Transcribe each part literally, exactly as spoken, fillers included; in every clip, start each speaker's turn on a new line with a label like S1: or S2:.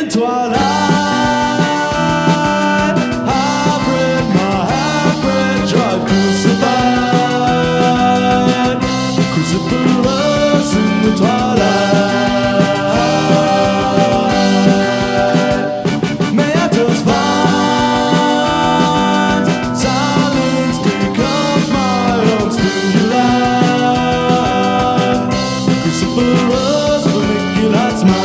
S1: the twilight, hybrid, my hybrid drug crucified, crucify us in the twilight. May I just find silence becomes my own stimuli. Crucify us, but make your light smile.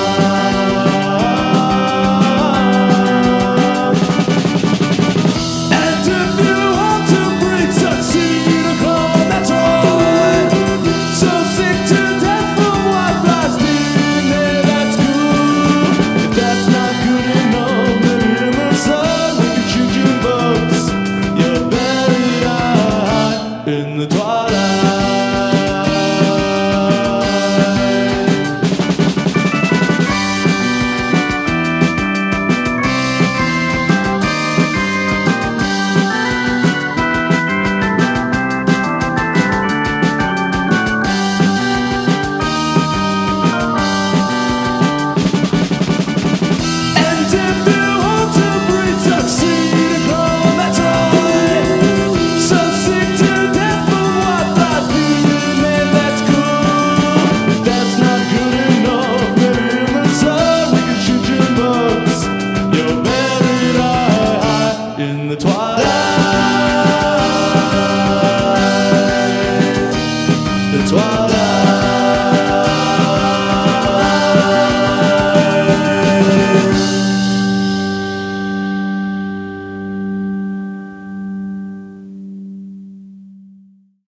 S1: In the twilight, and if you want to breathe, succeed and grow, that's right. So sick to death for what lies beneath me, that's cool. That's not good enough. Maybe in the sun we can shoot your bugs. You're buried high in the twilight. The twilight.